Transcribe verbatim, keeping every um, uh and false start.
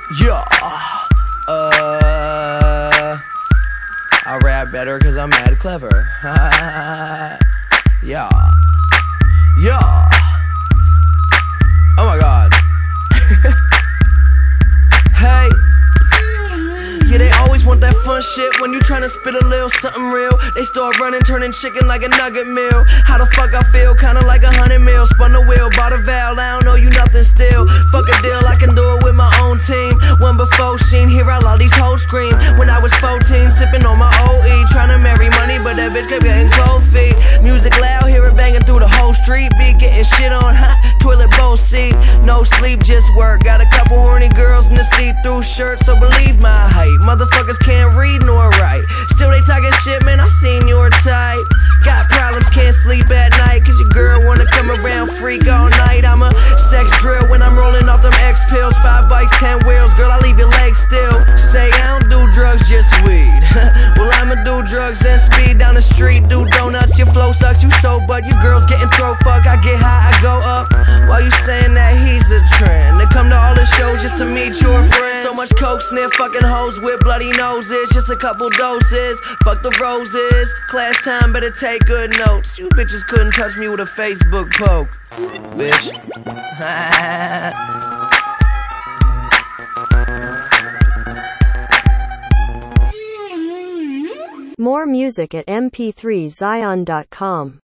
Yeah, uh, I rap better cause I'm mad clever. Yeah, yeah. Oh my god. Hey. Yeah, they always want that fun shit when you tryna spit a little something real. They start running, turning chicken like a nugget meal. How the fuck I feel? Kinda like a hundred mil. Spun the wheel, bought a valve, I don't know you nothing still. Fuck a deal, I can do it with my own team. One before seen, hear out all these hoes scream. When I was fourteen, sipping on my O E, tryna marry money, but that bitch kept getting cold feet. Music loud, hear it banging through the whole street. Be getting shit on, hot toilet bowl seat. No sleep, just work. Got a couple horny girls in the see-through shirt, so believe my height. Motherfuckers can't read nor write. Still they talking shit, man, I seen your type. Got problems, can't sleep at night, cause your girl wanna come around, freak all night. I'm a sex drill when I'm rolling off them X pills. Five bikes, ten wheels, girl, I leave your legs still. Say I don't do drugs, just weed. Well, I'ma do drugs and speed down the street. Do donuts, your flow sucks, you so but your girl's getting throw fuck. I get high, I go up. While you saying that he's a trend, they come to all the shows just to meet your friends. So much coke, sniff, fucking hoes with bloody noses. Just a couple doses, fuck the roses. Class time, better take good notes. You bitches couldn't touch me with a Facebook poke, bitch. More music at m p three zion dot com.